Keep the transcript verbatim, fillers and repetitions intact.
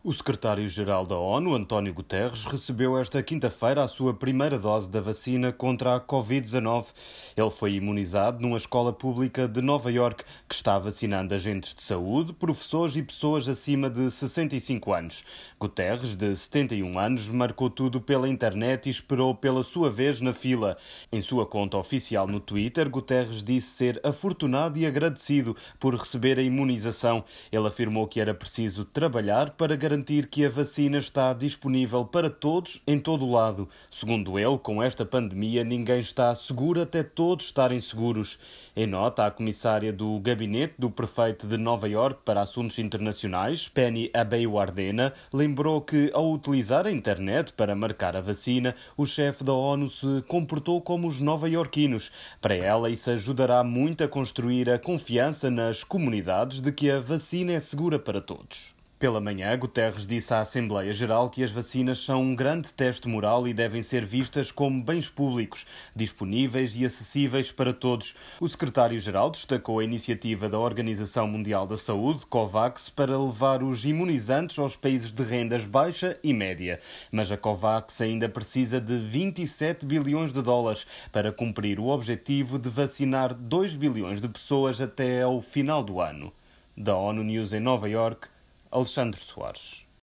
O secretário-geral da ONU, António Guterres, recebeu esta quinta-feira a sua primeira dose da vacina contra a covid dezanove. Ele foi imunizado numa escola pública de Nova Iorque que está vacinando agentes de saúde, professores e pessoas acima de sessenta e cinco anos. Guterres, de setenta e um anos, marcou tudo pela internet e esperou pela sua vez na fila. Em sua conta oficial no Twitter, Guterres disse ser afortunado e agradecido por receber a imunização. Ele afirmou que era preciso trabalhar para garantir garantir que a vacina está disponível para todos em todo o lado. Segundo ele, com esta pandemia ninguém está seguro até todos estarem seguros. Em nota, a comissária do gabinete do prefeito de Nova Iorque para Assuntos Internacionais, Penny Abeyewardena, lembrou que, ao utilizar a internet para marcar a vacina, o chefe da ONU se comportou como os nova-iorquinos. Para ela, isso ajudará muito a construir a confiança nas comunidades de que a vacina é segura para todos. Pela manhã, Guterres disse à Assembleia Geral que as vacinas são um grande teste moral e devem ser vistas como bens públicos, disponíveis e acessíveis para todos. O secretário-geral destacou a iniciativa da Organização Mundial da Saúde, COVAX, para levar os imunizantes aos países de rendas baixa e média. Mas a COVAX ainda precisa de vinte e sete bilhões de dólares para cumprir o objetivo de vacinar dois bilhões de pessoas até ao final do ano. Da ONU News em Nova Iorque, Alexandre Soares.